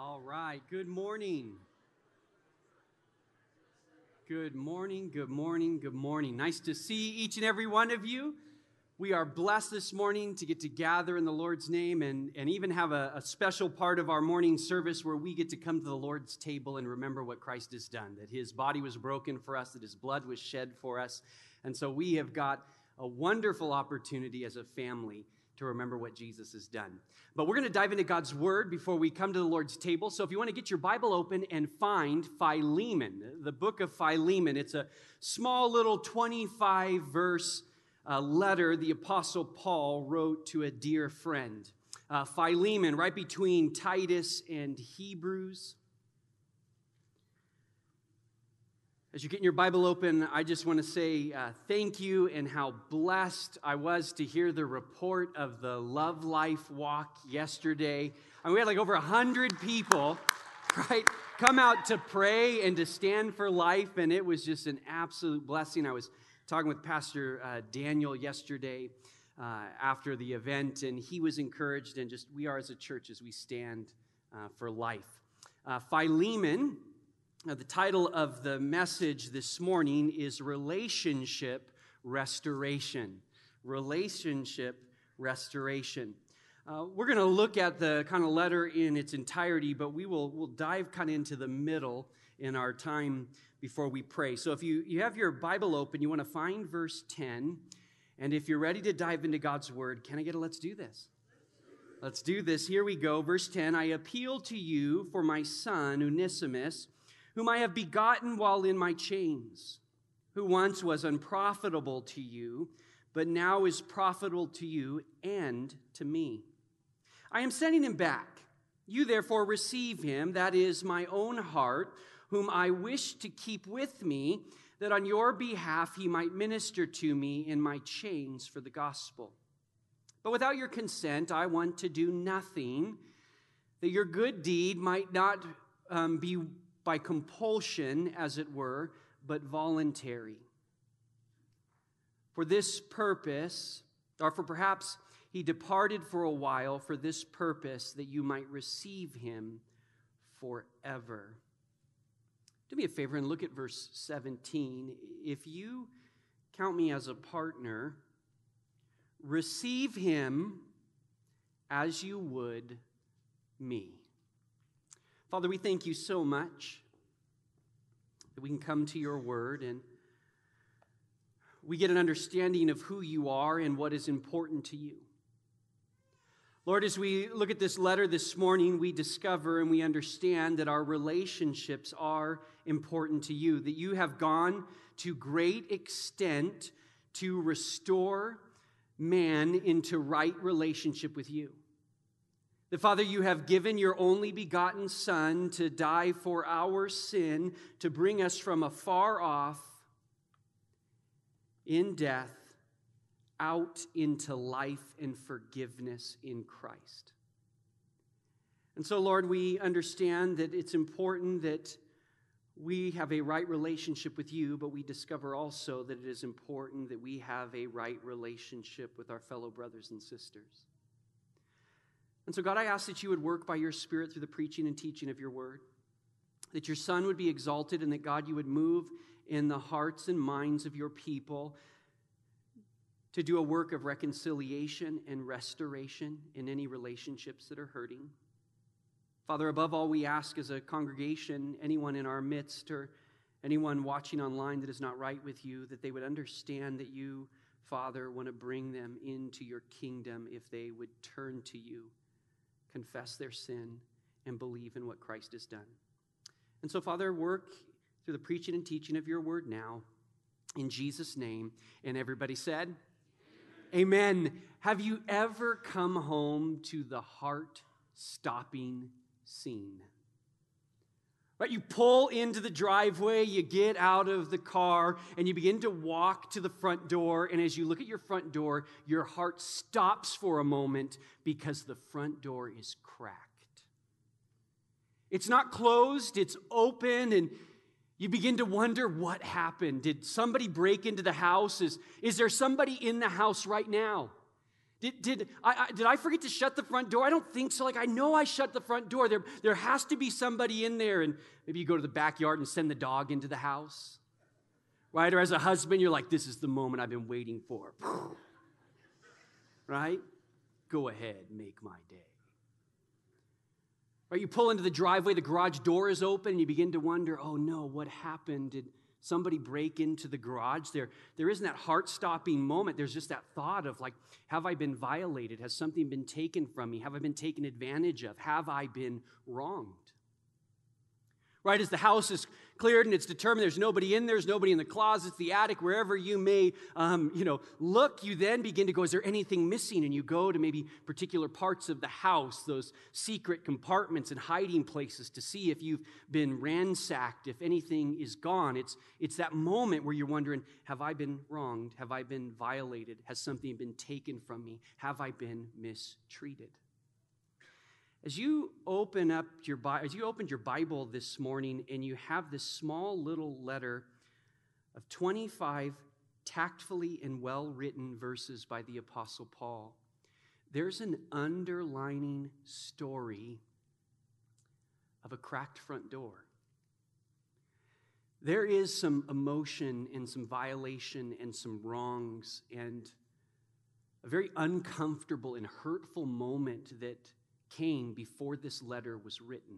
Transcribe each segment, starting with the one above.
All right, good morning. Good morning, good morning, good morning. Nice to see each and every one of you. We are blessed this morning to get to gather in the Lord's name and even have a special part of our morning service where we get to come to the Lord's table and remember what Christ has done, that his body was broken for us, that his blood was shed for us. And so we have got a wonderful opportunity as a family to remember what Jesus has done. But we're going to dive into God's Word before we come to the Lord's table. So if you want to get your Bible open and find Philemon, the book of Philemon, it's a small little 25-verse letter the Apostle Paul wrote to a dear friend. Philemon, right between Titus and Hebrews. As you're getting your Bible open, I just want to say thank you and how blessed I was to hear the report of the Love Life Walk yesterday. I mean, we had like over 100 people, right, come out to pray and to stand for life, and it was just an absolute blessing. I was talking with Pastor Daniel yesterday after the event, and he was encouraged, and just we are as a church as we stand for life. Philemon. Now, the title of the message this morning is Relationship Restoration. Relationship Restoration. We're going to look at the kind of letter in its entirety, but we'll dive kind of into the middle in our time before we pray. So if you have your Bible open, you want to find verse 10, and if you're ready to dive into God's Word, can I get a let's do this? Let's do this. Here we go. Verse 10, I appeal to you for my son, Onesimus, whom I have begotten while in my chains, who once was unprofitable to you, but now is profitable to you and to me. I am sending him back. You therefore receive him, that is my own heart, whom I wish to keep with me, that on your behalf he might minister to me in my chains for the gospel. But without your consent, I want to do nothing, that your good deed might not be by compulsion, as it were, but voluntary. For this purpose, or for perhaps he departed for a while for this purpose, that you might receive him forever. Do me a favor and look at verse 17. If you count me as a partner, receive him as you would me. Father, we thank you so much that we can come to your word and we get an understanding of who you are and what is important to you. Lord, as we look at this letter this morning, we discover and we understand that our relationships are important to you, that you have gone to great extent to restore man into right relationship with you. That, Father, you have given your only begotten Son to die for our sin, to bring us from afar off in death out into life and forgiveness in Christ. And so, Lord, we understand that it's important that we have a right relationship with you, but we discover also that it is important that we have a right relationship with our fellow brothers and sisters. And so, God, I ask that you would work by your Spirit through the preaching and teaching of your word, that your Son would be exalted, and that, God, you would move in the hearts and minds of your people to do a work of reconciliation and restoration in any relationships that are hurting. Father, above all, we ask as a congregation, anyone in our midst or anyone watching online that is not right with you, that they would understand that you, Father, want to bring them into your kingdom if they would turn to you, confess their sin, and believe in what Christ has done. And so, Father, work through the preaching and teaching of your word now, in Jesus' name. And everybody said, Amen. Have you ever come home to the heart-stopping scene? Right, you pull into the driveway, you get out of the car, and you begin to walk to the front door. And as you look at your front door, your heart stops for a moment because the front door is cracked. It's not closed, it's open, and you begin to wonder what happened. Did somebody break into the house? Is there somebody in the house right now? Did I forget to shut the front door? I don't think so. Like, I know I shut the front door. There has to be somebody in there. And maybe you go to the backyard and send the dog into the house, right? Or as a husband, you're like, this is the moment I've been waiting for. Right? Go ahead, make my day. Right? You pull into the driveway, the garage door is open, and you begin to wonder, oh no, what happened? Did somebody break into the garage? There isn't that heart-stopping moment. There's just that thought of like, have I been violated? Has something been taken from me? Have I been taken advantage of? Have I been wronged? Right, as the house is cleared and it's determined there's nobody in there, there's nobody in the closets, the attic, wherever you may, look, you then begin to go, is there anything missing? And you go to maybe particular parts of the house, those secret compartments and hiding places to see if you've been ransacked, if anything is gone. It's that moment where you're wondering, have I been wronged? Have I been violated? Has something been taken from me? Have I been mistreated? As you opened your Bible this morning and you have this small little letter of 25 tactfully and well-written verses by the Apostle Paul, there's an underlining story of a cracked front door. There is some emotion and some violation and some wrongs and a very uncomfortable and hurtful moment that came before this letter was written.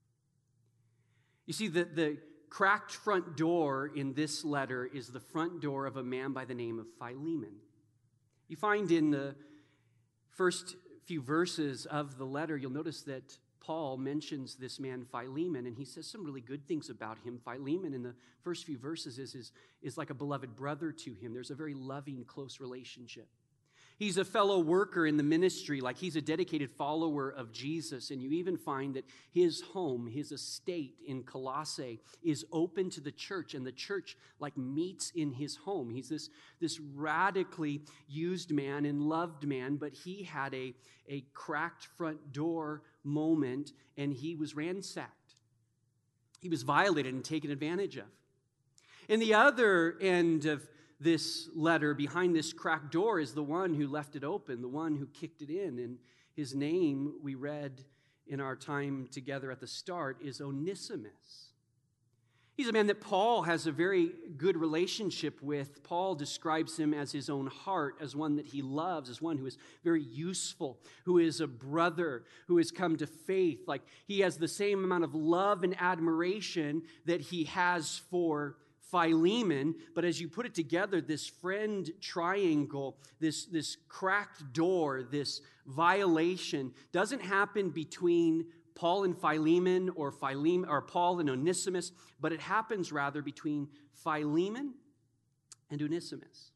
You see, the cracked front door in this letter is the front door of a man by the name of Philemon. You find in the first few verses of the letter, you'll notice that Paul mentions this man Philemon, and he says some really good things about him. Philemon in the first few verses is like a beloved brother to him. There's a very loving, close relationship. He's a fellow worker in the ministry, like he's a dedicated follower of Jesus. And you even find that his home, his estate in Colossae is open to the church, and the church like meets in his home. He's this radically used man and loved man, but he had a cracked front door moment, and he was ransacked. He was violated and taken advantage of. In the other end of this letter, behind this cracked door, is the one who left it open, the one who kicked it in. And his name, we read in our time together at the start, is Onesimus. He's a man that Paul has a very good relationship with. Paul describes him as his own heart, as one that he loves, as one who is very useful, who is a brother, who has come to faith. Like he has the same amount of love and admiration that he has for Philemon, but as you put it together, this friend triangle, this cracked door, this violation doesn't happen between Paul and Philemon or Paul and Onesimus, but it happens rather between Philemon and Onesimus.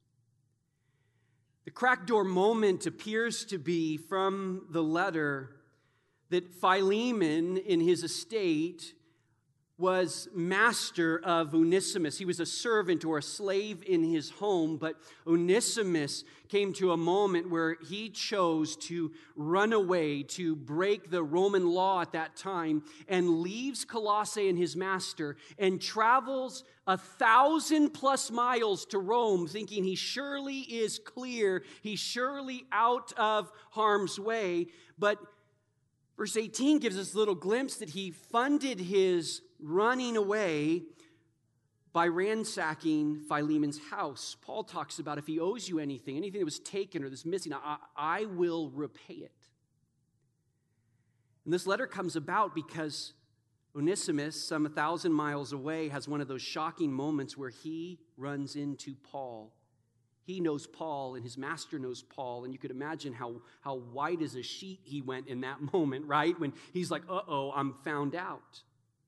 The cracked door moment appears to be from the letter that Philemon in his estate was master of Onesimus. He was a servant or a slave in his home, but Onesimus came to a moment where he chose to run away, to break the Roman law at that time, and leaves Colossae and his master and travels 1,000+ miles to Rome, thinking he surely is clear, he's surely out of harm's way. But verse 18 gives us a little glimpse that he funded his running away by ransacking Philemon's house. Paul talks about if he owes you anything that was taken or that's missing, I will repay it. And this letter comes about because Onesimus, some 1,000 miles away, has one of those shocking moments where he runs into Paul. He knows Paul, and his master knows Paul, and you could imagine how white as a sheet he went in that moment, right? When he's like, uh-oh, I'm found out.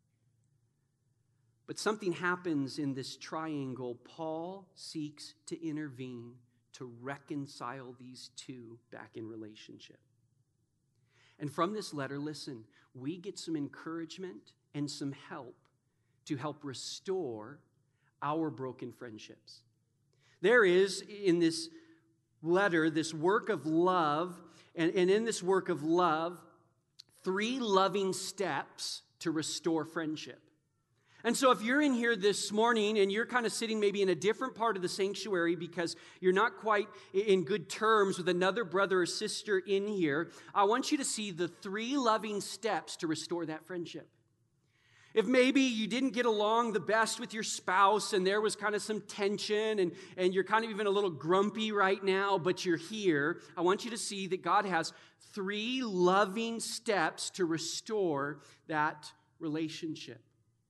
But something happens in this triangle. Paul seeks to intervene to reconcile these two back in relationship. And from this letter, listen, we get some encouragement and some help to help restore our broken friendships. There is, in this letter, this work of love, and in this work of love, 3 loving steps to restore friendship. And so if you're in here this morning and you're kind of sitting maybe in a different part of the sanctuary because you're not quite in good terms with another brother or sister in here, I want you to see the 3 loving steps to restore that friendship. If maybe you didn't get along the best with your spouse and there was kind of some tension and you're kind of even a little grumpy right now, but you're here, I want you to see that God has 3 loving steps to restore that relationship.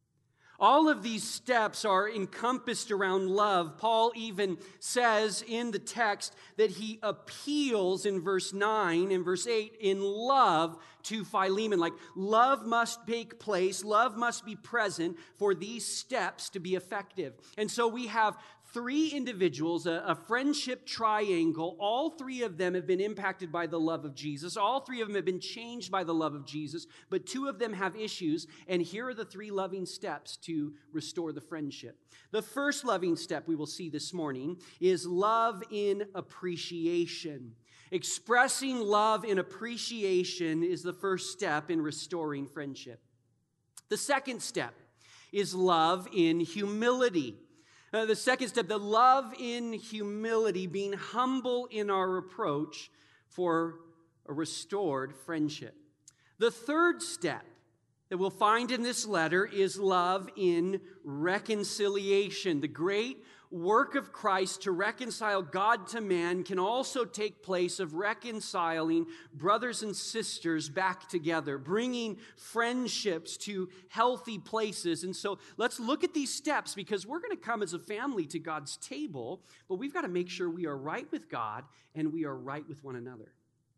All of these steps are encompassed around love. Paul even says in the text that he appeals in verse 9 and verse 8 in love to Philemon. Like, love must take place, love must be present for these steps to be effective. And so we have 3 individuals, a friendship triangle. All 3 of them have been impacted by the love of Jesus. All 3 of them have been changed by the love of Jesus, but 2 of them have issues, and here are the 3 loving steps to restore the friendship. The first loving step we will see this morning is love in appreciation. Expressing love in appreciation is the first step in restoring friendship. The second step is love in humility. The second step, the love in humility, being humble in our approach for a restored friendship. The third step that we'll find in this letter is love in reconciliation. The great work of Christ to reconcile God to man can also take place of reconciling brothers and sisters back together, bringing friendships to healthy places. And so let's look at these steps, because we're going to come as a family to God's table, but we've got to make sure we are right with God and we are right with one another.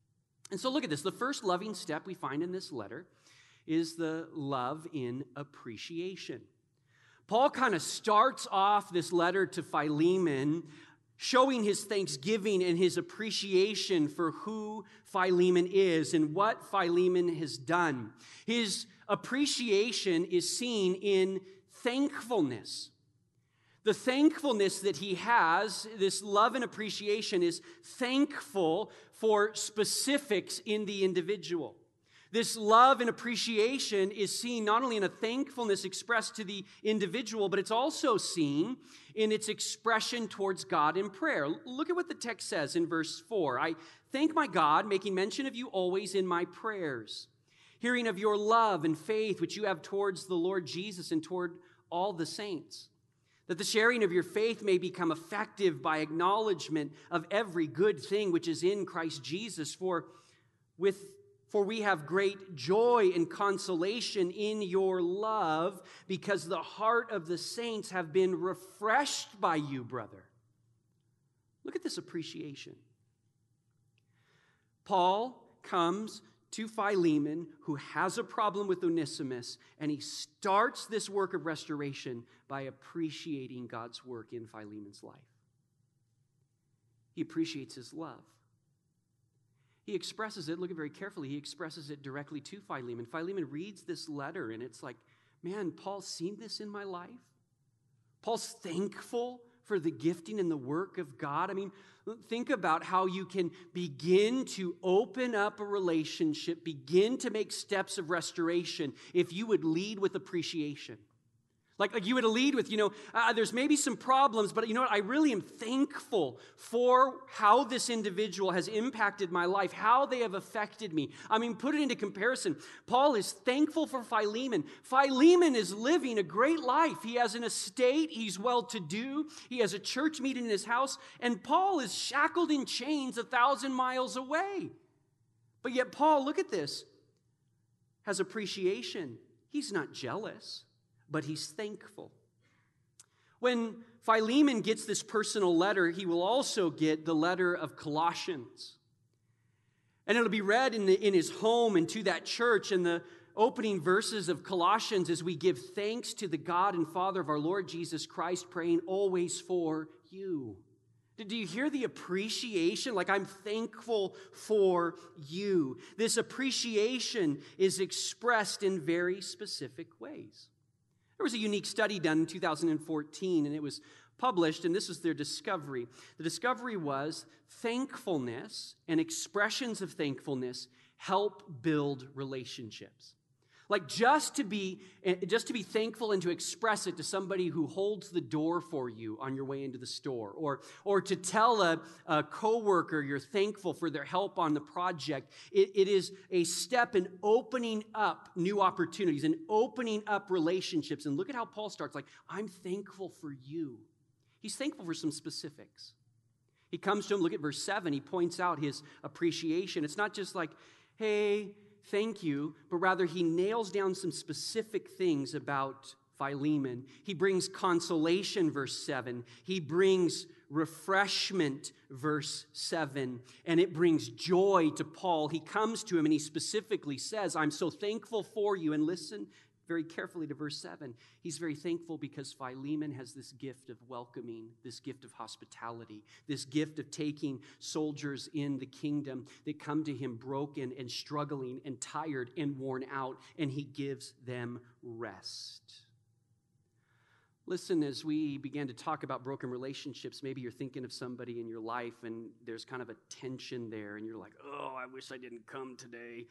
And so look at this. The first loving step we find in this letter is the love in appreciation. Paul kind of starts off this letter to Philemon showing his thanksgiving and his appreciation for who Philemon is and what Philemon has done. His appreciation is seen in thankfulness. The thankfulness that he has, this love and appreciation, is thankful for specifics in the individual. This love and appreciation is seen not only in a thankfulness expressed to the individual, but it's also seen in its expression towards God in prayer. Look at what the text says in verse 4. I thank my God, making mention of you always in my prayers, hearing of your love and faith which you have towards the Lord Jesus and toward all the saints, that the sharing of your faith may become effective by acknowledgement of every good thing which is in Christ Jesus. For we have great joy and consolation in your love, because the heart of the saints have been refreshed by you, brother. Look at this appreciation. Paul comes to Philemon, who has a problem with Onesimus, and he starts this work of restoration by appreciating God's work in Philemon's life. He appreciates his love. He expresses it, look at very carefully, he expresses it directly to Philemon. Philemon reads this letter and it's like, man, Paul's seen this in my life. Paul's thankful for the gifting and the work of God. I mean, think about how you can begin to open up a relationship, begin to make steps of restoration if you would lead with appreciation. Like you would lead with, there's maybe some problems, but you know what? I really am thankful for how this individual has impacted my life, how they have affected me. I mean, put it into comparison. Paul is thankful for Philemon. Philemon is living a great life. He has an estate. He's well-to-do. He has a church meeting in his house. And Paul is shackled in chains 1,000 miles away. But yet Paul, look at this, has appreciation. He's not jealous, but he's thankful. When Philemon gets this personal letter, he will also get the letter of Colossians. And it'll be read in his home and to that church. And the opening verses of Colossians is we give thanks to the God and Father of our Lord Jesus Christ, praying always for you. Do you hear the appreciation? Like, I'm thankful for you. This appreciation is expressed in very specific ways. There was a unique study done in 2014, and it was published, and this was their discovery. The discovery was thankfulness and expressions of thankfulness help build relationships. Like just to be thankful and to express it to somebody who holds the door for you on your way into the store, or to tell a coworker you're thankful for their help on the project. It is a step in opening up new opportunities and opening up relationships. And look at how Paul starts, like, I'm thankful for you. He's thankful for some specifics. He comes to him, look at verse 7, he points out his appreciation. It's not just like, hey, thank you, but rather he nails down some specific things about Philemon. He brings consolation, verse 7. He brings refreshment, verse 7. And it brings joy to Paul. He comes to him and he specifically says, I'm so thankful for you. And listen very carefully to verse 7. He's very thankful because Philemon has this gift of welcoming, this gift of hospitality, this gift of taking soldiers in the kingdom that come to him broken and struggling and tired and worn out, and he gives them rest. Listen, as we began to talk about broken relationships, maybe you're thinking of somebody in your life and there's kind of a tension there, and you're like, oh, I wish I didn't come today.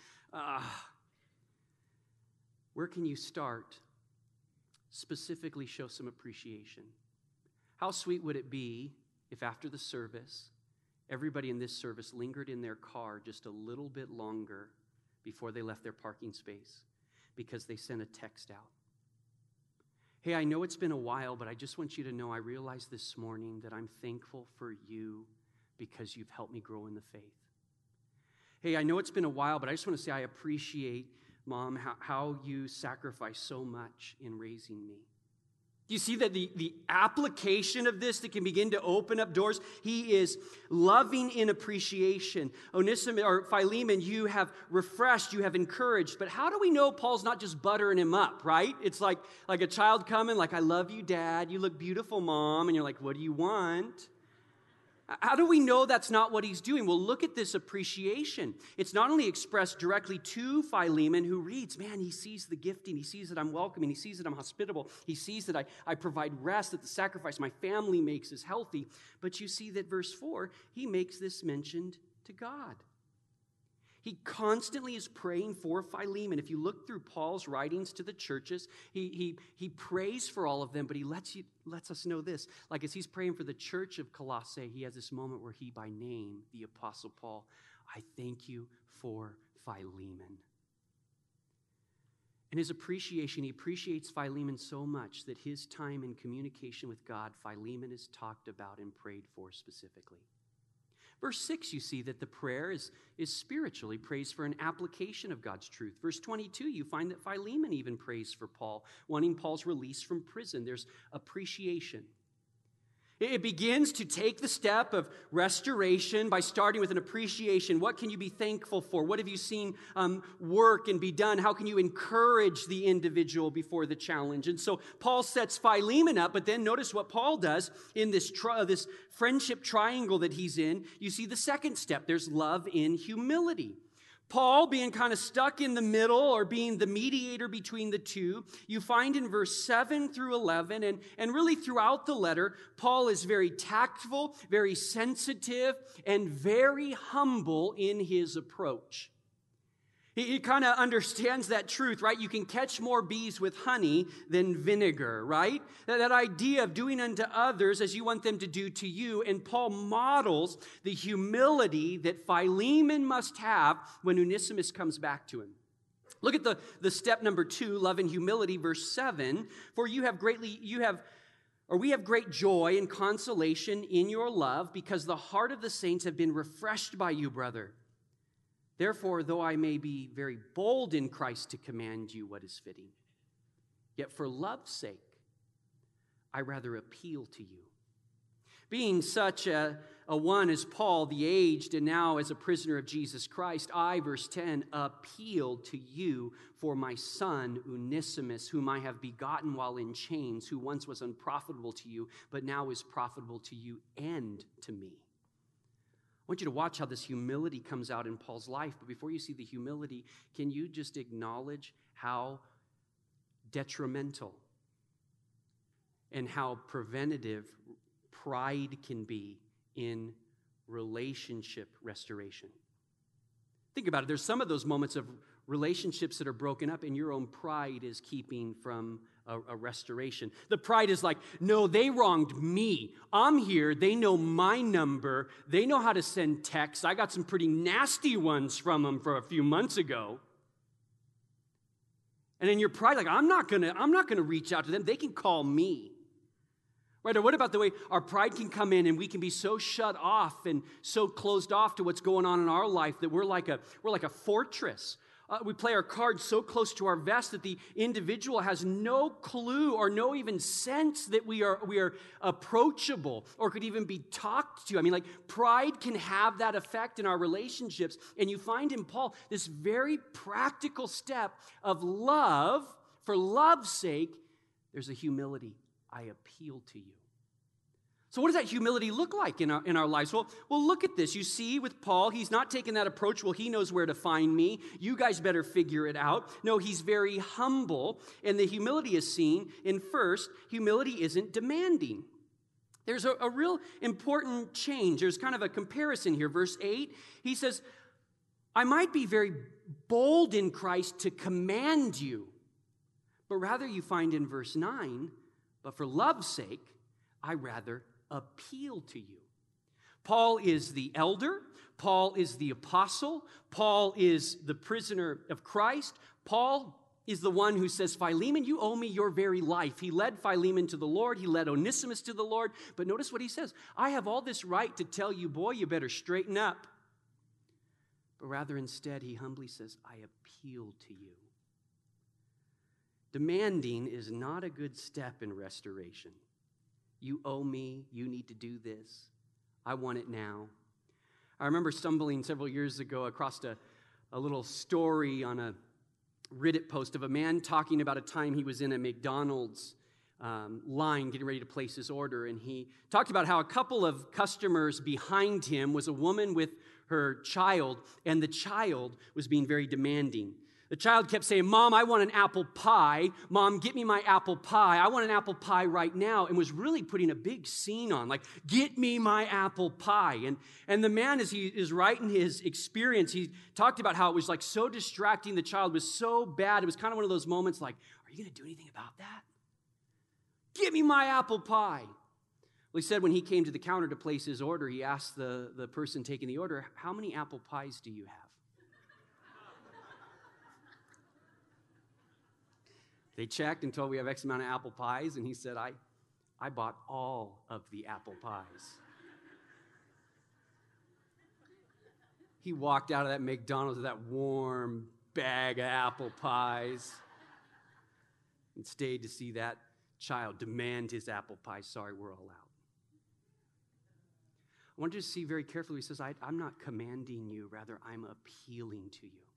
Where can you start? Specifically show some appreciation. How sweet would it be if after the service, everybody in this service lingered in their car just a little bit longer before they left their parking space because they sent a text out? Hey, I know it's been a while, but I just want you to know I realized this morning that I'm thankful for you because you've helped me grow in the faith. Hey, I know it's been a while, but I just want to say I appreciate, Mom, how you sacrifice so much in raising me. Do you see that the application of this that can begin to open up doors? He is loving in appreciation. Onesimus or Philemon, you have refreshed, you have encouraged. But how do we know Paul's not just buttering him up, right? It's like a child coming, like, I love you, Dad. You look beautiful, Mom. And you're like, what do you want? How do we know that's not what he's doing? Well, look at this appreciation. It's not only expressed directly to Philemon, who reads, man, he sees the gifting. He sees that I'm welcoming. He sees that I'm hospitable. He sees that I provide rest, that the sacrifice my family makes is healthy. But you see that verse 4, he makes this mentioned to God. He constantly is praying for Philemon. If you look through Paul's writings to the churches, he prays for all of them, but he lets us know this. Like as he's praying for the church of Colossae, he has this moment where he, by name, the Apostle Paul, I thank you for Philemon. And his appreciation, he appreciates Philemon so much that his time in communication with God, Philemon is talked about and prayed for specifically. Verse 6, you see that the prayer is spiritual. He prays for an application of God's truth. Verse 22, you find that Philemon even prays for Paul, wanting Paul's release from prison. There's appreciation. It begins to take the step of restoration by starting with an appreciation. What can you be thankful for? What have you seen work and be done? How can you encourage the individual before the challenge? And so Paul sets Philemon up, but then notice what Paul does in this friendship triangle that he's in. You see the second step. There's love in humility. Paul being kind of stuck in the middle or being the mediator between the two, you find in verse 7 through 11 and really throughout the letter, Paul is very tactful, very sensitive, and very humble in his approach. He kind of understands that truth, right? You can catch more bees with honey than vinegar, right? That idea of doing unto others as you want them to do to you. And Paul models the humility that Philemon must have when Onesimus comes back to him. Look at the step number 2, love and humility, verse 7. For we have great joy and consolation in your love, because the heart of the saints have been refreshed by you, brother. Therefore, though I may be very bold in Christ to command you what is fitting, yet for love's sake, I rather appeal to you. Being such a one as Paul, the aged, and now as a prisoner of Jesus Christ, I, verse 10, appeal to you for my son Onesimus, whom I have begotten while in chains, who once was unprofitable to you, but now is profitable to you and to me. I want you to watch how this humility comes out in Paul's life. But before you see the humility, can you just acknowledge how detrimental and how preventative pride can be in relationship restoration? Think about it. There's some of those moments of relationships that are broken up, and your own pride is keeping from a restoration. The pride is like, no, they wronged me. I'm here. They know my number. They know how to send texts. I got some pretty nasty ones from them for a few months ago. And in your pride, like, I'm not gonna reach out to them. They can call me. Right? Or what about the way our pride can come in and we can be so shut off and so closed off to what's going on in our life that we're like a fortress. We play our cards so close to our vest that the individual has no clue or no even sense that we are approachable or could even be talked to. I mean, like, pride can have that effect in our relationships. And you find in Paul this very practical step of love. For love's sake, there's a humility. I appeal to you. So what does that humility look like in our lives? Well, look at this. You see with Paul, he's not taking that approach, well, he knows where to find me. You guys better figure it out. No, he's very humble. And the humility is seen in first, humility isn't demanding. There's a real important change. There's kind of a comparison here. Verse 8, he says, I might be very bold in Christ to command you. But rather you find in verse 9, but for love's sake, I rather appeal to you. Paul is the elder. Paul is the apostle. Paul is the prisoner of Christ. Paul is the one who says, Philemon, you owe me your very life. He led Philemon to the Lord. He led Onesimus to the Lord. But notice what he says. I have all this right to tell you, boy, you better straighten up. But rather instead, he humbly says, I appeal to you. Demanding is not a good step in restoration. You owe me. You need to do this. I want it now. I remember stumbling several years ago across a little story on a Reddit post of a man talking about a time he was in a McDonald's line getting ready to place his order. And he talked about how a couple of customers behind him was a woman with her child, and the child was being very demanding. The child kept saying, Mom, I want an apple pie. Mom, get me my apple pie. I want an apple pie right now. And was really putting a big scene on, like, get me my apple pie. And the man, as he is writing his experience, he talked about how it was like so distracting. The child was so bad. It was kind of one of those moments like, are you going to do anything about that? Give me my apple pie. Well, he said when he came to the counter to place his order, he asked the person taking the order, how many apple pies do you have? They checked and told we have X amount of apple pies, and he said, I bought all of the apple pies. He walked out of that McDonald's with that warm bag of apple pies and stayed to see that child demand his apple pie. Sorry, we're all out. I want you to see very carefully. He says, I'm not commanding you, rather I'm appealing to you.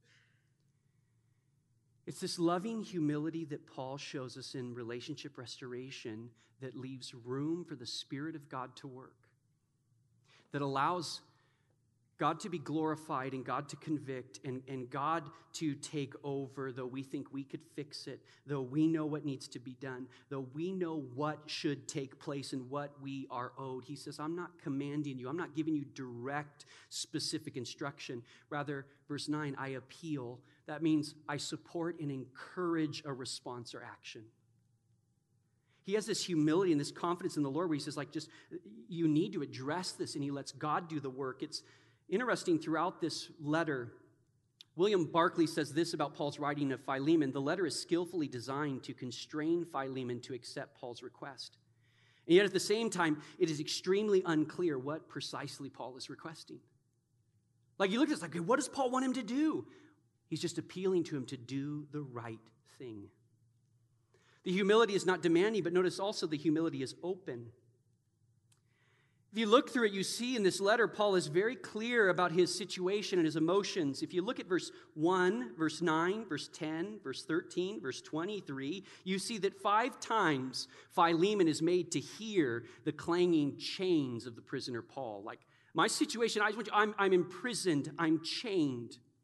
It's this loving humility that Paul shows us in relationship restoration that leaves room for the Spirit of God to work, that allows God to be glorified and God to convict and God to take over, though we think we could fix it, though we know what needs to be done, though we know what should take place and what we are owed. He says, I'm not commanding you. I'm not giving you direct, specific instruction. Rather, verse 9, I appeal. That means I support and encourage a response or action. He has this humility and this confidence in the Lord where he says, like, just, you need to address this, and he lets God do the work. It's interesting throughout this letter, William Barclay says this about Paul's writing of Philemon. The letter is skillfully designed to constrain Philemon to accept Paul's request. And yet at the same time, it is extremely unclear what precisely Paul is requesting. Like, you look at this, like, what does Paul want him to do? He's just appealing to him to do the right thing. The humility is not demanding, but notice also the humility is open. If you look through it, you see in this letter, Paul is very clear about his situation and his emotions. If you look at verse 1, verse 9, verse 10, verse 13, verse 23, you see that 5 times Philemon is made to hear the clanging chains of the prisoner Paul. Like, my situation, I'm imprisoned, I'm chained.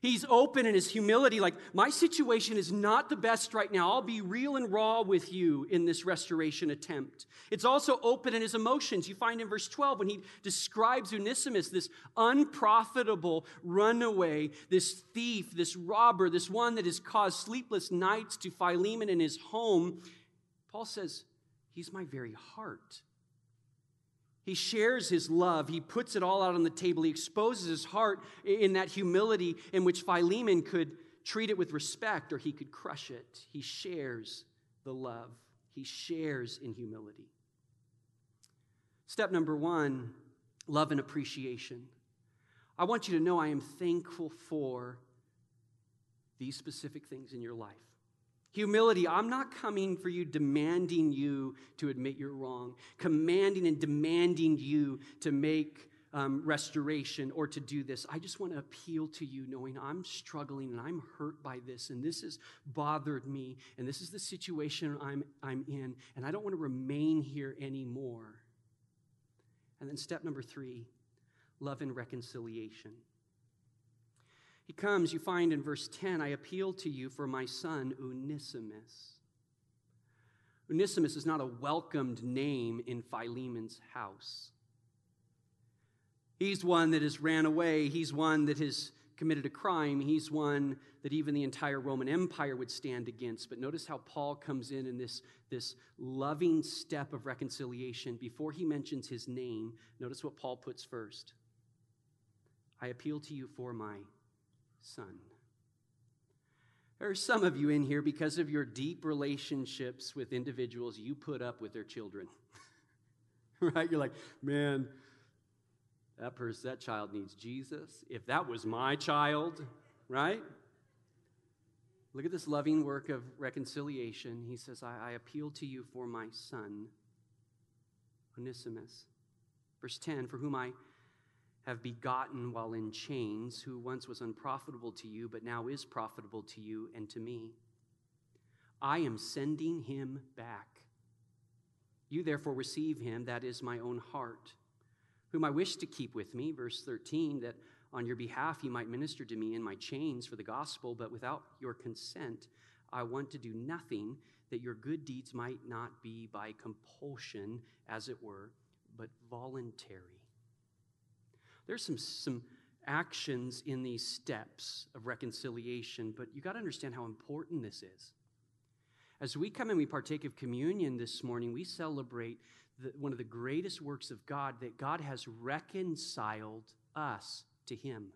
He's open in his humility, like, my situation is not the best right now. I'll be real and raw with you in this restoration attempt. It's also open in his emotions. You find in verse 12 when he describes Onesimus, this unprofitable runaway, this thief, this robber, this one that has caused sleepless nights to Philemon in his home. Paul says, he's my very heart. He shares his love. He puts it all out on the table. He exposes his heart in that humility in which Philemon could treat it with respect or he could crush it. He shares the love. He shares in humility. Step number 1, love and appreciation. I want you to know I am thankful for these specific things in your life. Humility, I'm not coming for you demanding you to admit you're wrong, commanding and demanding you to make restoration or to do this. I just want to appeal to you knowing I'm struggling and I'm hurt by this and this has bothered me and this is the situation I'm in and I don't want to remain here anymore. And then step number 3, love and reconciliation. He comes, you find in verse 10, I appeal to you for my son Onesimus. Onesimus is not a welcomed name in Philemon's house. He's one that has ran away. He's one that has committed a crime. He's one that even the entire Roman Empire would stand against. But notice how Paul comes in this loving step of reconciliation. Before he mentions his name, notice what Paul puts first. I appeal to you for my son. There are some of you in here, because of your deep relationships with individuals, you put up with their children. Right? You're like, man, that child needs Jesus. If that was my child, right? Look at this loving work of reconciliation. He says, I appeal to you for my son, Onesimus. Verse 10, for whom I have begotten while in chains, who once was unprofitable to you, but now is profitable to you and to me. I am sending him back. You therefore receive him, that is my own heart, whom I wish to keep with me, verse 13, that on your behalf he might minister to me in my chains for the gospel, but without your consent I want to do nothing, that your good deeds might not be by compulsion, as it were, but voluntary. There's some actions in these steps of reconciliation, but you got to understand how important this is. As we come and we partake of communion this morning, we celebrate one of the greatest works of God, that God has reconciled us to him.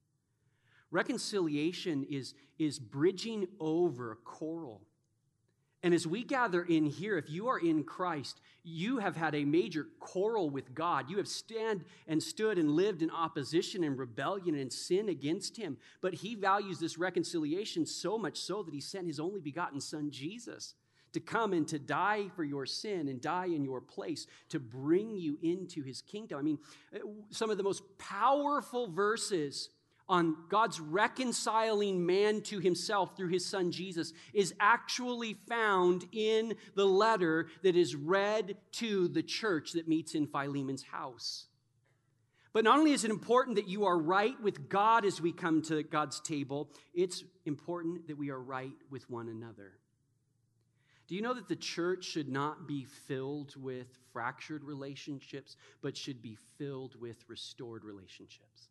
Reconciliation is bridging over a quarrel. And as we gather in here, if you are in Christ, you have had a major quarrel with God. You have stood and lived in opposition and rebellion and sin against him. But he values this reconciliation so much so that he sent his only begotten son, Jesus, to come and to die for your sin and die in your place, to bring you into his kingdom. I mean, some of the most powerful verses on God's reconciling man to himself through his son Jesus is actually found in the letter that is read to the church that meets in Philemon's house. But not only is it important that you are right with God as we come to God's table, it's important that we are right with one another. Do you know that the church should not be filled with fractured relationships, but should be filled with restored relationships?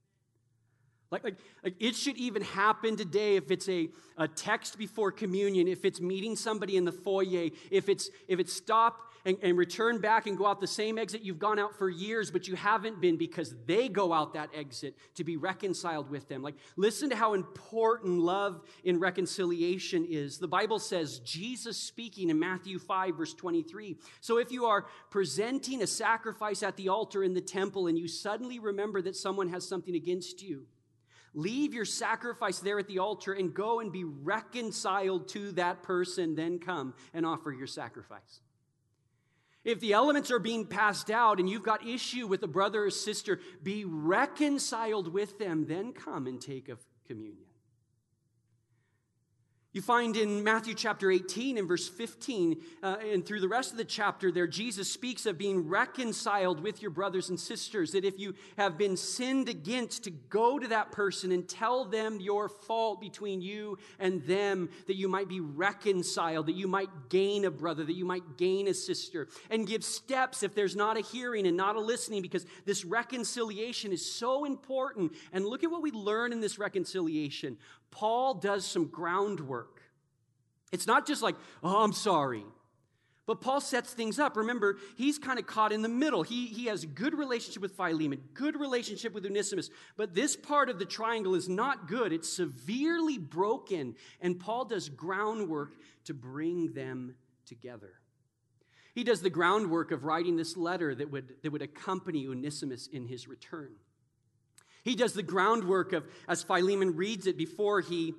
Like it should even happen today if it's a text before communion, if it's meeting somebody in the foyer, if it's stop and return back and go out the same exit you've gone out for years, but you haven't been because they go out that exit, to be reconciled with them. Like, listen to how important love in reconciliation is. The Bible says, Jesus speaking in Matthew 5, verse 23. So if you are presenting a sacrifice at the altar in the temple and you suddenly remember that someone has something against you, leave your sacrifice there at the altar and go and be reconciled to that person, then come and offer your sacrifice. If the elements are being passed out and you've got issue with a brother or sister, be reconciled with them, then come and take of communion. You find in Matthew chapter 18 and verse 15, and through the rest of the chapter there, Jesus speaks of being reconciled with your brothers and sisters, that if you have been sinned against, to go to that person and tell them your fault between you and them, that you might be reconciled, that you might gain a brother, that you might gain a sister, and give steps if there's not a hearing and not a listening, because this reconciliation is so important. And look at what we learn in this reconciliation. Paul does some groundwork. It's not just like, oh, I'm sorry. But Paul sets things up. Remember, he's kind of caught in the middle. He has a good relationship with Philemon, good relationship with Onesimus. But this part of the triangle is not good. It's severely broken. And Paul does groundwork to bring them together. He does the groundwork of writing this letter that would accompany Onesimus in his return. He does the groundwork of, as Philemon reads it before he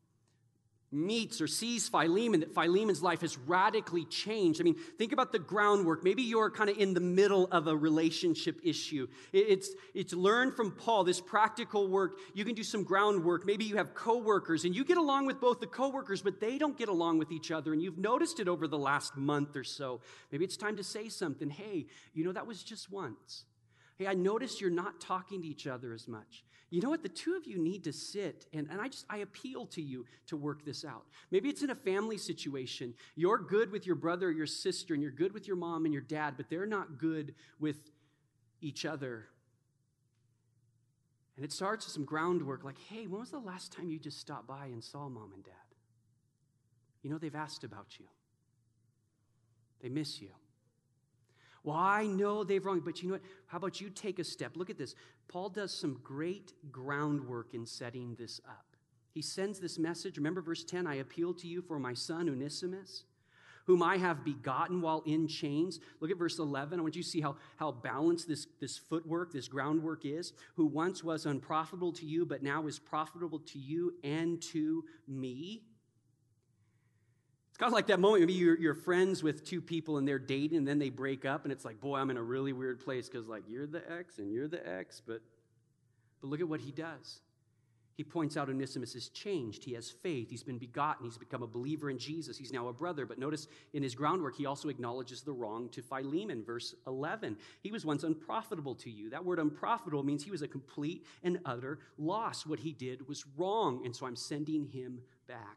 meets or sees Philemon, that Philemon's life has radically changed. I mean, think about the groundwork. Maybe you're kind of in the middle of a relationship issue. It's learned from Paul, this practical work. You can do some groundwork. Maybe you have coworkers, and you get along with both the coworkers, but they don't get along with each other, and you've noticed it over the last month or so. Maybe it's time to say something. Hey, that was just once. Hey, I noticed you're not talking to each other as much. You know what? The two of you need to sit, and I appeal to you to work this out. Maybe it's in a family situation. You're good with your brother or your sister, and you're good with your mom and your dad, but they're not good with each other. And it starts with some groundwork like, hey, when was the last time you just stopped by and saw mom and dad? They've asked about you. They miss you. Well, I know they've wronged, but you know what? How about you take a step? Look at this. Paul does some great groundwork in setting this up. He sends this message. Remember verse 10, I appeal to you for my son Onesimus, whom I have begotten while in chains. Look at verse 11. I want you to see how balanced this footwork, this groundwork is. Who once was unprofitable to you, but now is profitable to you and to me. It's kind of like that moment, maybe you're friends with two people and they're dating and then they break up and it's like, boy, I'm in a really weird place because you're the ex and you're the ex, but look at what he does. He points out Onesimus has changed. He has faith. He's been begotten. He's become a believer in Jesus. He's now a brother. But notice in his groundwork, he also acknowledges the wrong to Philemon. Verse 11, he was once unprofitable to you. That word unprofitable means he was a complete and utter loss. What he did was wrong, and so I'm sending him back.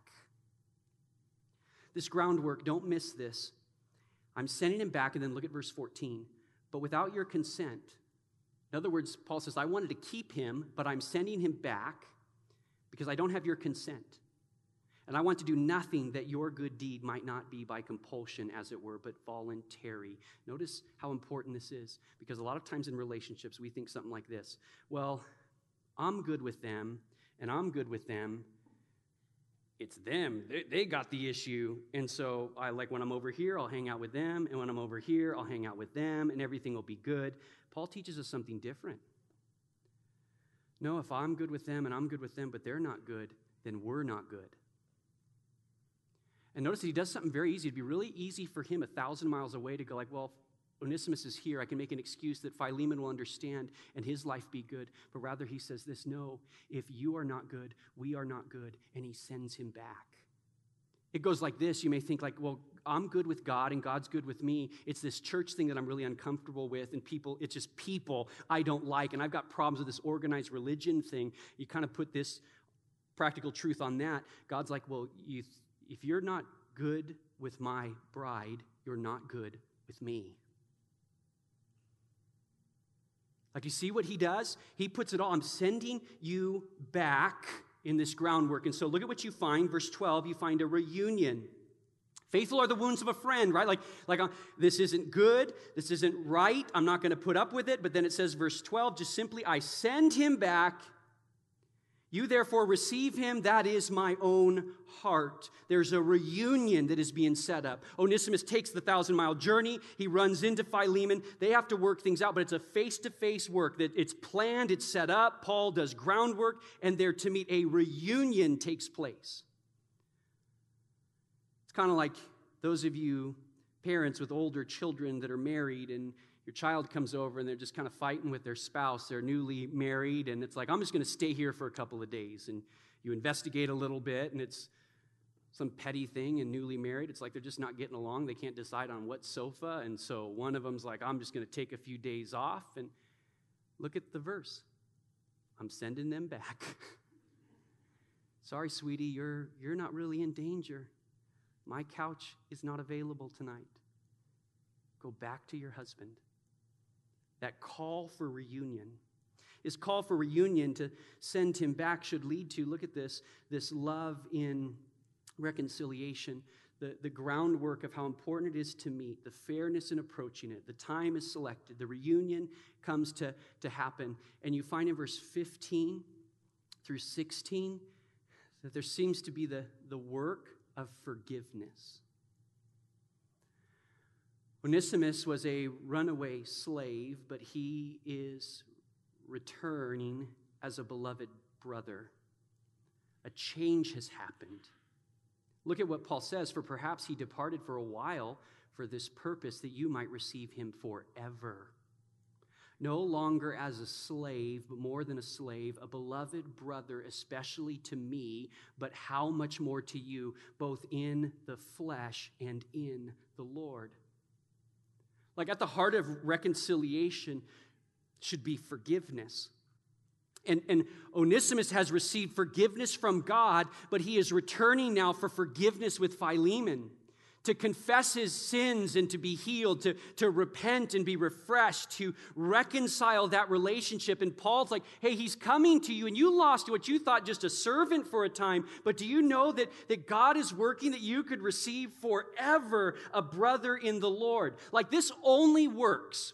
This groundwork, don't miss this. I'm sending him back, and then look at verse 14. But without your consent. In other words, Paul says, I wanted to keep him, but I'm sending him back because I don't have your consent. And I want to do nothing that your good deed might not be by compulsion, as it were, but voluntary. Notice how important this is, because a lot of times in relationships, we think something like this. Well, I'm good with them, and I'm good with them. It's them. They got the issue. And so when I'm over here, I'll hang out with them. And when I'm over here, I'll hang out with them, and everything will be good. Paul teaches us something different. No, if I'm good with them and I'm good with them, but they're not good, then we're not good. And notice that he does something very easy. It'd be really easy for him 1,000 miles away to go well, Onesimus is here. I can make an excuse that Philemon will understand and his life be good. But rather he says this, no, if you are not good, we are not good. And he sends him back. It goes like this. You may think well, I'm good with God and God's good with me. It's this church thing that I'm really uncomfortable with, and it's just people I don't like, and I've got problems with this organized religion thing. You kind of put this practical truth on that. God's like, well, if you're not good with my bride, you're not good with me. You see what he does? He puts it all. I'm sending you back in this groundwork. And so look at what you find. Verse 12, you find a reunion. Faithful are the wounds of a friend, right? This isn't good. This isn't right. I'm not going to put up with it. But then it says, verse 12, just simply, I send him back. You therefore receive him, that is my own heart. There's a reunion that is being set up. Onesimus takes the 1,000-mile journey. He runs into Philemon. They have to work things out, but it's a face-to-face work. That it's planned, it's set up. Paul does groundwork, and they're to meet. A reunion takes place. It's kind of like those of you parents with older children that are married, and your child comes over and they're just kind of fighting with their spouse. They're newly married, and it's I'm just going to stay here for a couple of days. And you investigate a little bit, and it's some petty thing and newly married. It's like they're just not getting along. They can't decide on what sofa. And so one of them's like, I'm just going to take a few days off. And look at the verse. I'm sending them back. Sorry, sweetie, you're not really in danger. My couch is not available tonight. Go back to your husband. That call for reunion. His call for reunion to send him back should lead to, look at this love in reconciliation, the groundwork of how important it is to meet, the fairness in approaching it. The time is selected. The reunion comes to happen. And you find in verse 15 through 16 that there seems to be the work of forgiveness. Onesimus was a runaway slave, but he is returning as a beloved brother. A change has happened. Look at what Paul says, for perhaps he departed for a while for this purpose, that you might receive him forever. No longer as a slave, but more than a slave, a beloved brother, especially to me, but how much more to you, both in the flesh and in the Lord. Like at the heart of reconciliation should be forgiveness. And Onesimus has received forgiveness from God, but he is returning now for forgiveness with Philemon, to confess his sins and to be healed, to repent and be refreshed, to reconcile that relationship. And Paul's like, hey, he's coming to you, and you lost what you thought just a servant for a time, but do you know that God is working that you could receive forever a brother in the Lord? This only works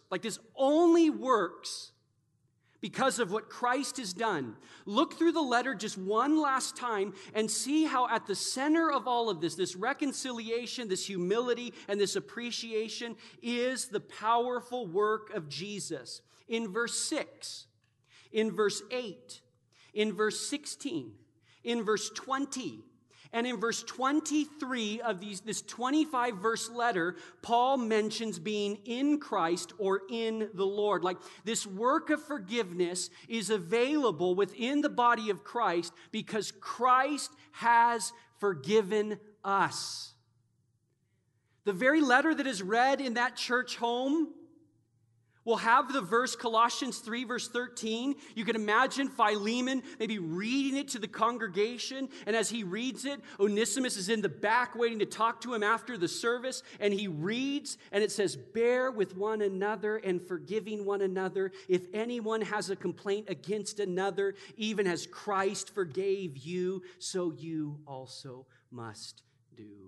because of what Christ has done. Look through the letter just one last time and see how at the center of all of this reconciliation, this humility, and this appreciation is the powerful work of Jesus. In verse 6, in verse 8, in verse 16, in verse 20, and in verse 23 of this 25-verse letter, Paul mentions being in Christ or in the Lord. This work of forgiveness is available within the body of Christ because Christ has forgiven us. The very letter that is read in that church home will have the verse Colossians 3, verse 13. You can imagine Philemon maybe reading it to the congregation, and as he reads it, Onesimus is in the back waiting to talk to him after the service, and he reads, and it says, bear with one another and forgiving one another. If anyone has a complaint against another, even as Christ forgave you, so you also must do.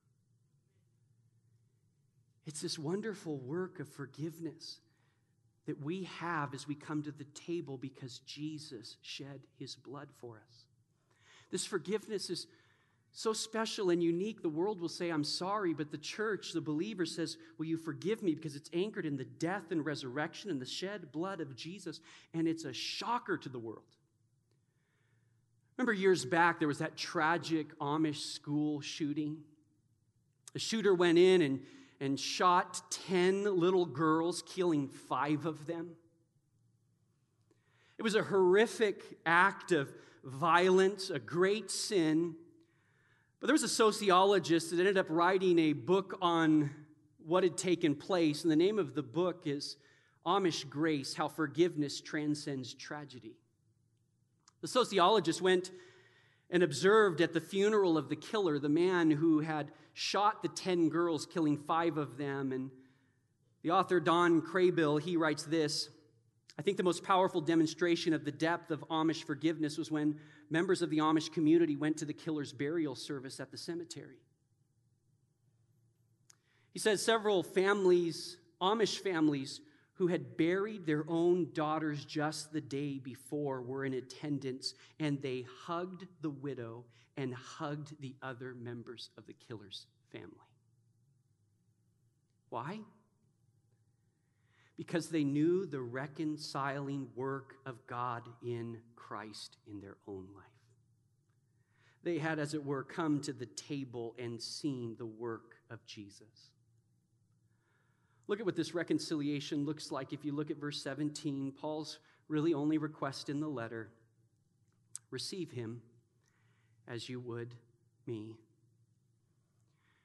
It's this wonderful work of forgiveness that we have as we come to the table because Jesus shed his blood for us. This forgiveness is so special and unique. The world will say, I'm sorry, but the church, the believer says, will you forgive me? Because it's anchored in the death and resurrection and the shed blood of Jesus, and it's a shocker to the world. Remember years back, there was that tragic Amish school shooting. The shooter went in and shot 10 little girls, killing 5 of them. It was a horrific act of violence, a great sin. But there was a sociologist that ended up writing a book on what had taken place, and the name of the book is Amish Grace: How Forgiveness Transcends Tragedy. The sociologist went and observed at the funeral of the killer, the man who had shot the 10 girls, killing 5 of them. And the author, Don Craybill, he writes this: I think the most powerful demonstration of the depth of Amish forgiveness was when members of the Amish community went to the killer's burial service at the cemetery. He says several families, Amish families, who had buried their own daughters just the day before were in attendance, and they hugged the widow and hugged the other members of the killer's family. Why? Because they knew the reconciling work of God in Christ in their own life. They had, as it were, come to the table and seen the work of Jesus. Look at what this reconciliation looks like. If you look at verse 17, Paul's really only request in the letter: receive him as you would me.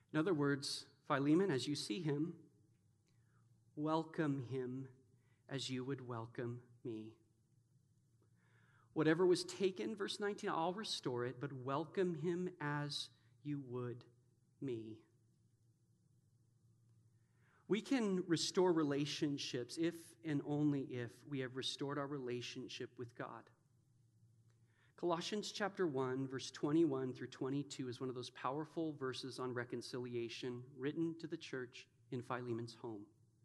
In other words, Philemon, as you see him, welcome him as you would welcome me. Whatever was taken, verse 19, I'll restore it, but welcome him as you would me. We can restore relationships if and only if we have restored our relationship with God. Colossians chapter 1, verse 21 through 22 is one of those powerful verses on reconciliation written to the church in Philemon's home.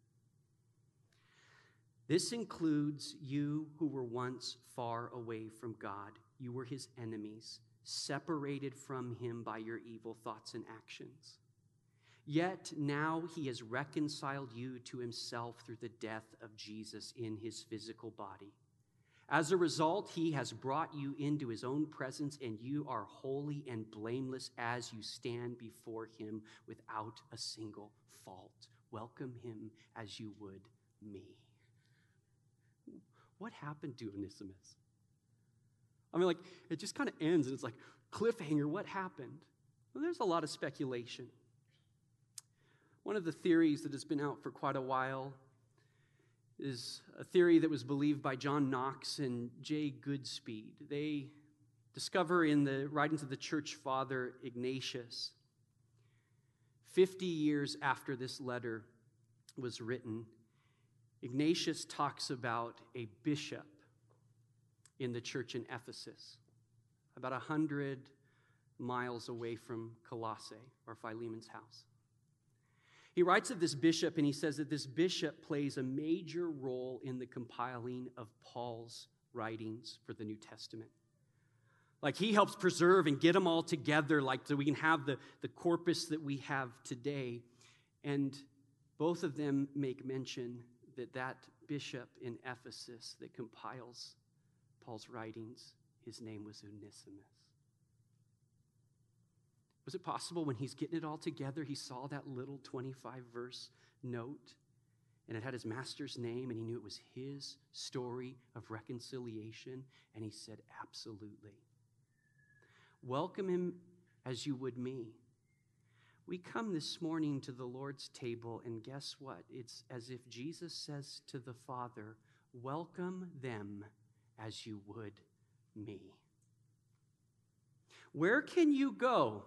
This includes you who were once far away from God. You were his enemies, separated from him by your evil thoughts and actions. Yet now he has reconciled you to himself through the death of Jesus in his physical body. As a result, he has brought you into his own presence, and you are holy and blameless as you stand before him without a single fault. Welcome him as you would me. What happened to Onesimus? I mean, it just kind of ends, and it's like, cliffhanger, what happened? Well, there's a lot of speculation. One of the theories that has been out for quite a while is a theory that was believed by John Knox and Jay Goodspeed. They discover in the writings of the church father Ignatius, 50 years after this letter was written, Ignatius talks about a bishop in the church in Ephesus, about 100 miles away from Colossae, or Philemon's house. He writes of this bishop, and he says that this bishop plays a major role in the compiling of Paul's writings for the New Testament. He helps preserve and get them all together, so we can have the corpus that we have today. And both of them make mention that bishop in Ephesus that compiles Paul's writings, his name was Onesimus. Was it possible when he's getting it all together, he saw that little 25-verse note, and it had his master's name, and he knew it was his story of reconciliation, and he said, absolutely. Welcome him as you would me. We come this morning to the Lord's table, and guess what? It's as if Jesus says to the Father, welcome them as you would me. Where can you go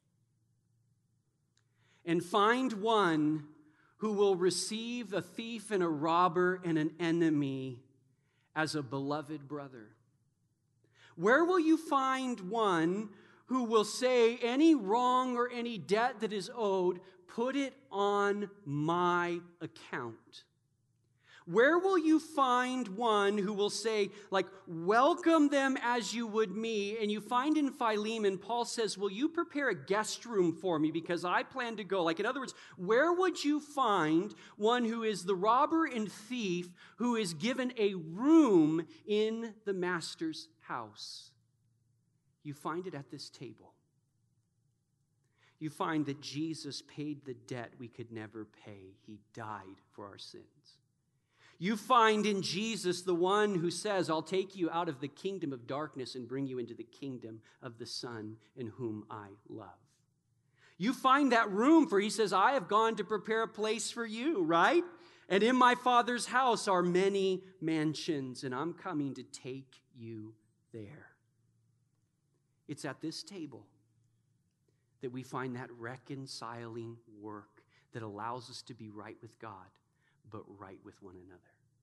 and find one who will receive a thief and a robber and an enemy as a beloved brother? Where will you find one who will say any wrong or any debt that is owed, put it on my account? Where will you find one who will say, welcome them as you would me? And you find in Philemon, Paul says, will you prepare a guest room for me because I plan to go? In other words, where would you find one who is the robber and thief who is given a room in the master's house? You find it at this table. You find that Jesus paid the debt we could never pay. He died for our sins. You find in Jesus the one who says, I'll take you out of the kingdom of darkness and bring you into the kingdom of the Son in whom I love. You find that room, for he says, I have gone to prepare a place for you, right? And in my Father's house are many mansions, and I'm coming to take you there. It's at this table that we find that reconciling work that allows us to be right with God, but right with one another.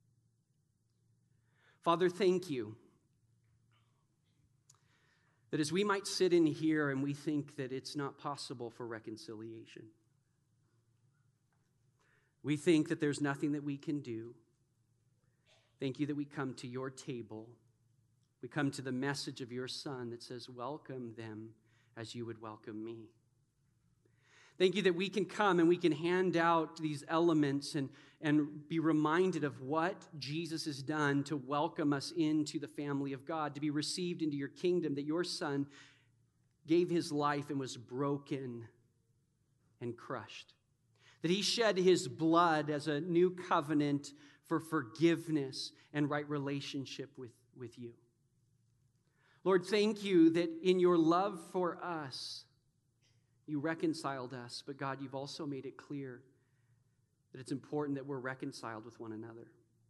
Father, thank you that as we might sit in here and we think that it's not possible for reconciliation, we think that there's nothing that we can do. Thank you that we come to your table. We come to the message of your Son that says, welcome them as you would welcome me. Thank you that we can come and we can hand out these elements and be reminded of what Jesus has done to welcome us into the family of God, to be received into your kingdom, that your Son gave his life and was broken and crushed, that he shed his blood as a new covenant for forgiveness and right relationship with you. Lord, thank you that in your love for us, You reconciled us, but God, you've also made it clear that it's important that we're reconciled with one another.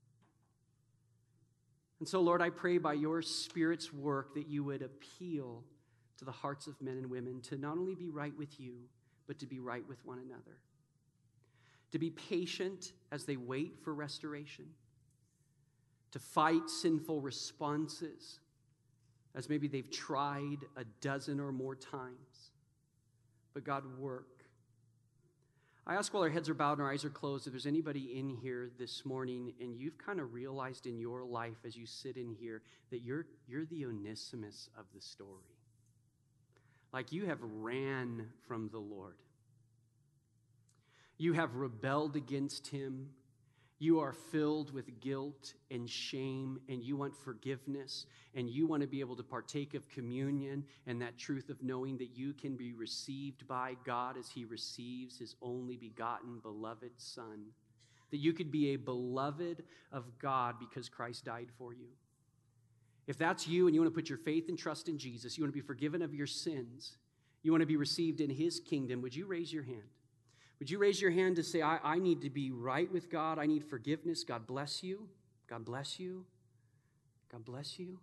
And so, Lord, I pray by your Spirit's work that you would appeal to the hearts of men and women to not only be right with you, but to be right with one another. To be patient as they wait for restoration. To fight sinful responses as maybe they've tried a dozen or more times. But God, work. I ask while our heads are bowed and our eyes are closed, if there's anybody in here this morning and you've kind of realized in your life as you sit in here that you're the Onesimus of the story. Like you have ran from the Lord. You have rebelled against him. You are filled with guilt and shame, and you want forgiveness, and you want to be able to partake of communion and that truth of knowing that you can be received by God as he receives his only begotten beloved Son. That you could be a beloved of God because Christ died for you. If that's you and you want to put your faith and trust in Jesus, you want to be forgiven of your sins, you want to be received in his kingdom, would you raise your hand? Would you raise your hand to say, I need to be right with God. I need forgiveness. God bless you. God bless you. God bless you.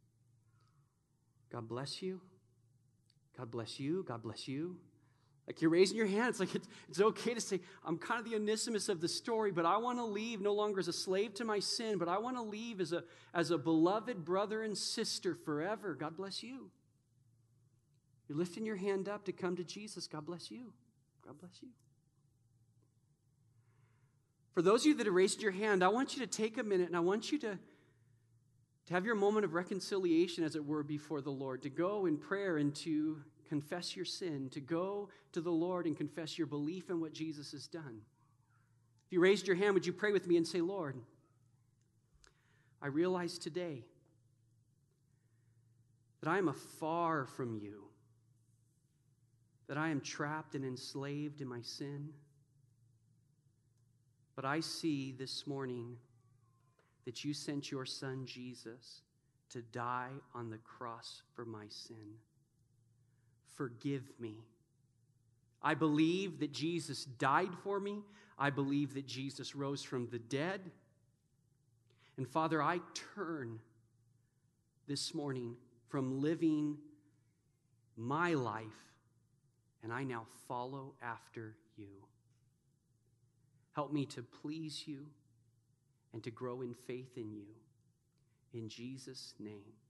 God bless you. God bless you. God bless you. Like you're raising your hand. It's like it's okay to say, I'm kind of the Onesimus of the story, but I want to leave no longer as a slave to my sin, but I want to leave as a beloved brother and sister forever. God bless you. You're lifting your hand up to come to Jesus. God bless you. God bless you. For those of you that have raised your hand, I want you to take a minute and I want you to have your moment of reconciliation, as it were, before the Lord, to go in prayer and to confess your sin, to go to the Lord and confess your belief in what Jesus has done. If you raised your hand, would you pray with me and say, Lord, I realize today that I am afar from you, that I am trapped and enslaved in my sin. But I see this morning that you sent your Son, Jesus, to die on the cross for my sin. Forgive me. I believe that Jesus died for me. I believe that Jesus rose from the dead. And Father, I turn this morning from living my life, and I now follow after you. Help me to please you and to grow in faith in you. In Jesus' name.